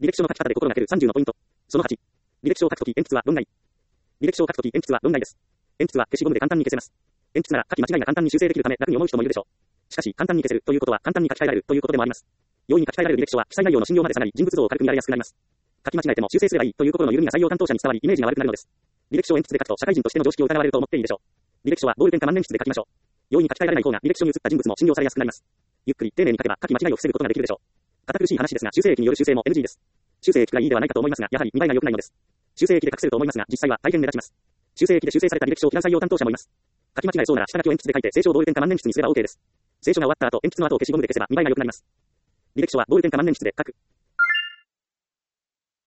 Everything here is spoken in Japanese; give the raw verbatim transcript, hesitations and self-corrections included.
履歴書の書き方で心がけるさんじゅうのポイント。そのはち。履歴書を書くとき鉛筆は論外。履歴書を書くとき鉛筆は論外です。鉛筆は消しゴムで簡単に消せます。鉛筆なら書き間違いが簡単に修正できるため楽に思う人もいるでしょう。しかし簡単に消せるということは簡単に書き換えられるということでもあります。容易に書き換えられる履歴書は記載内容の信用まで下がり人物像を軽く見られやすくなります。書き間違えても修正すればいいという心の緩みが採用担当者に伝わりイメージが悪くなるのです。履歴書を鉛筆で書くと社会人としての常識を疑われると思っていいでしょう。履歴書はボールペンか万年筆で書きましょう。容易に書き換えられない方が履歴書に写った人物も信用されやすくなります。ゆっくり丁寧に書けば書き間違いを防ぐことができるでしょう。堅苦しい話ですが修正液による修正も エヌジー です。修正液がいいではないかと思いますがやはり見栄えが良くないのです。修正液で隠せると思いますが実際は大変目立ちます。修正液で修正された履歴書を嫌う採用担当者もいます。書き間違えそうなら下書きを鉛筆で書いて清書をボールペンか万年筆にすれば OK です。清書が終わった後鉛筆の跡を消しゴムで消せば見栄えが良くなります。履歴書はボールペンか万年筆で書く。